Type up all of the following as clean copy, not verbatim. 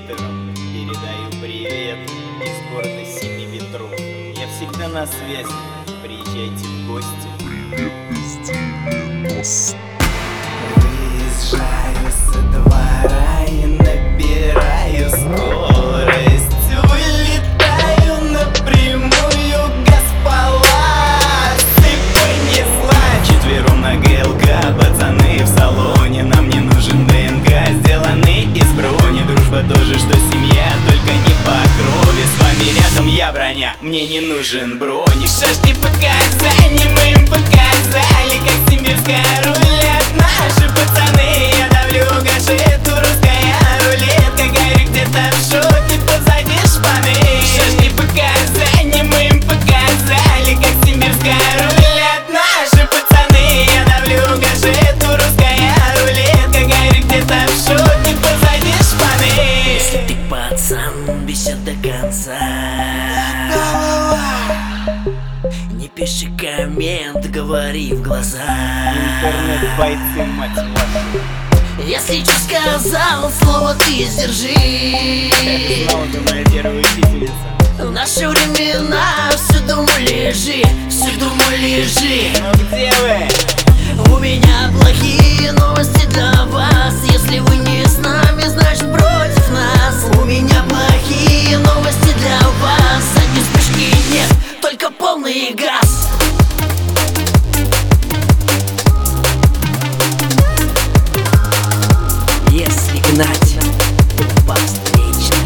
литерам передаю привет из города Семи Ветров. Я всегда на связи, приезжайте в гости. Привет из 90. Выезжаю со двора и набираю скорость. Вылетаю напрямую, Газпалас, и понесла. Четвером на ГЛК, пацаны в салоне. Нам не нужен ДНК, сделаны из брони. Дружба тоже, что семья, только не по крови. С вами рядом я броня, мне не нужен броник. Шашки показания, мы им показали, как сибирская рулет. Наши пацаны, я давлю гашету, русская рулетка. Гарри где-то в шоке, позади шпаны. Шашки показания, мы им показали, как сибирская рулет. Наши пацаны, я давлю гашету, русская рулетка. Гарри где-то в шоке, позади шпаны. Если ты пацан, бесит до конца, не пиши коммент, говори в глаза. Интернет-бойцы, мать вашу. Если что сказал, слово ты сдержи. Снова ты моя первая учительница. В наши времена все дома лежи, все дома лежи. Ну где вы? У меня плохие новости для вас. Если вы не с нами, значит против нас. У меня плохие новости для вас. Задней вспышки нет, только полный газ. Если гнать по встречной,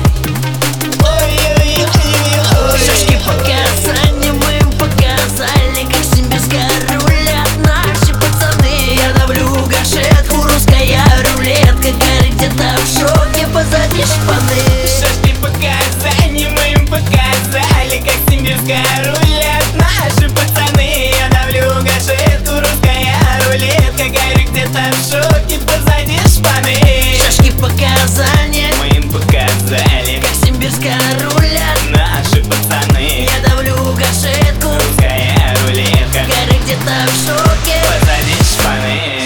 шашки показания, мы им показали, как сибирская рулет. Наши пацаны, я давлю гашетку, русская рулетка. Гарри где-то в шоке, позади шпаны. Шашки показания, мы им показали, как сибирская рулет. Наши пацаны, я давлю гашету, русская рулетка. Гарри где-то в шоке, позади шпаны. Шашки показания, Мы им показали, как сибирская рулет. наши пацаны, Я давлю гашетку, русская рулетка. Гарри где-то в шоке. Позади шпаны.